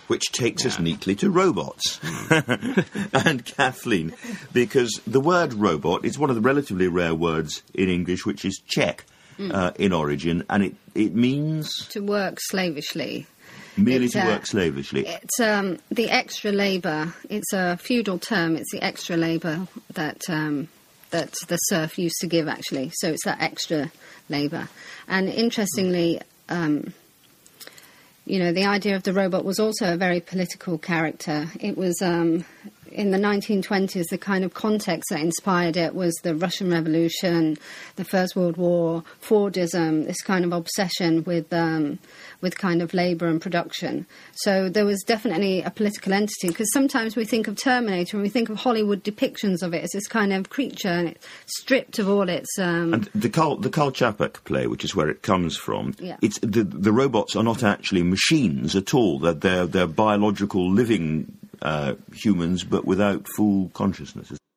Which takes us neatly to robots. And Kathleen, because the word robot is one of the relatively rare words in English which is Czech in origin, and it means... To work slavishly. Merely to work slavishly. It's the extra labour. It's a feudal term. It's the extra labour that the serf used to give, actually. So it's that extra labour. And interestingly... the idea of the robot was also a very political character. It was, in the 1920s, the kind of context that inspired it was the Russian Revolution, the First World War, Fordism, this kind of obsession with kind of labour and production. So there was definitely a political entity, because sometimes we think of Terminator and we think of Hollywood depictions of it as this kind of creature, and it's stripped of all its... And the Karl Čapek play, which is where it comes from, it's the robots are not actually machines at all. They're biological, living humans, but without full consciousness.